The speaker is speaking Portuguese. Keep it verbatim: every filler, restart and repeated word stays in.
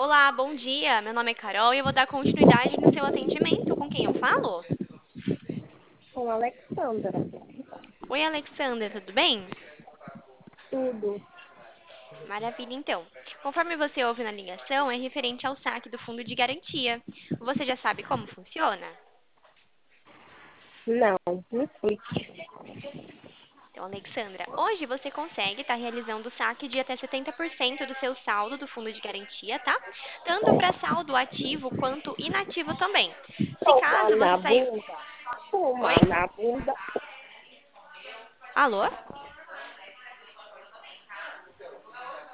Olá, bom dia. Meu nome é Carol e eu vou dar continuidade no seu atendimento. Com quem eu falo? Com a Alexandra. Oi, Alexandra, tudo bem? Tudo. Maravilha, então. Conforme você ouve na ligação, é referente ao saque do fundo de garantia. Você já sabe como funciona? Não, me explique. Então, Alexandra, hoje você consegue estar realizando o saque de até setenta por cento do seu saldo do fundo de garantia, tá? Tanto para saldo ativo quanto inativo também. Se Tomar caso na você sair. bunda. Oi? Tomar na bunda. Alô?